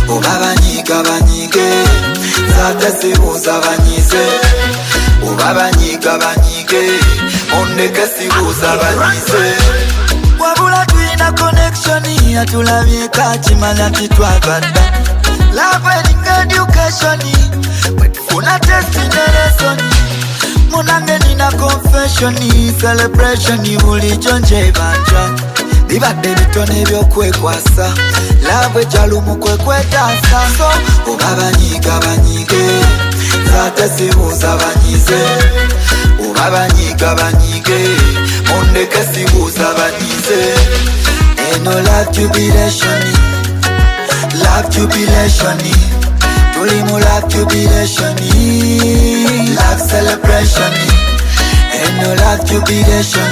Ubabanyiga banyige Zate sibuza banyize Ubabanyiga banyige Ondeke sibuza banyize Wabula tuina connection Yatulabye kachimanya kitwagada Love and education Wetufuna destination Munange nina confession Celebration Buli jonje banja Bibadde bitone byokwekwasa Love echalumu kwekwetasa So ubabanyiga banyige Zate sibuza banyize Ubabanyiga banyige Ondeke sibuza banyize Eno love jubilation Love jubilation Tulimu love jubilation Love celebration Eno love jubilation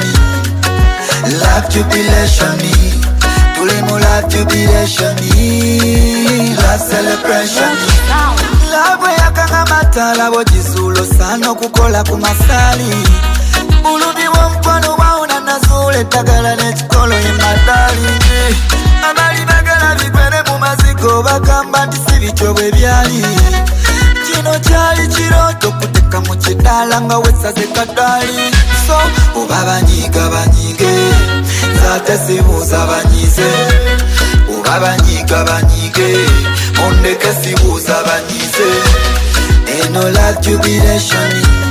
Love jubilation Tulimu love jubilation Love celebration Love yakanga matala Bojisulo sano kukola kumasali Bulubi wamkwano wauna nazule Tagala nechikolo imadali Amali bagala vikwene mumaziko Bakamba ndisibicho bebyali Chino chali chiroto Kuteka muchidala nga wesaze kadali So ubabanyiga banyige Zate sibuza banyize Ubabanyiga banyige Ondeke sibuza banyize Eno love jubilation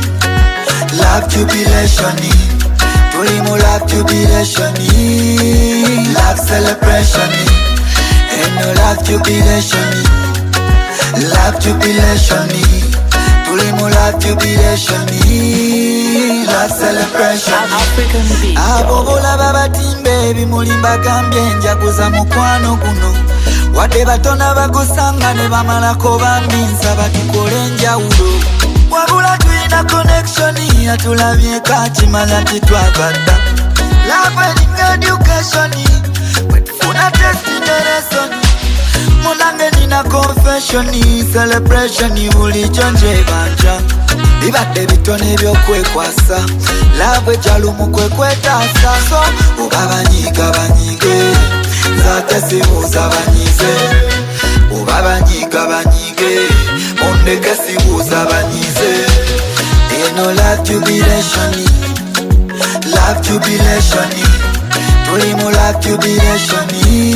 Love jubilation Tulimu love jubilation Love celebration Eno love jubilation Love jubilation Tulimu love jubilation Love celebration Abobola babatimbe Bimulimba gambye njaguza mukwano guno Wadde batona bagusanga ne bamalako bambinza batukole njawulo Wabula tuina connection Yatulabye kachimanya titwagada Love and education Wetufuna destination Munange nina confession Celebration Buli jonje banja Bibadde bitone byokwekwasa Love echalumu kwekwetasa So ubabanyiga banyige Zate sibuza banyize Ubabanyiga banyige Ondeke sibuza banyize Eno love jubilation Love jubilation Tulimu love jubilation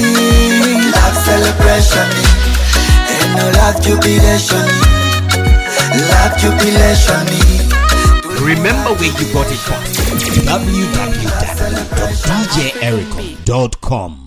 Love celebration Eno love jubilation Love jubilation Remember where you got it from. www.djericom.com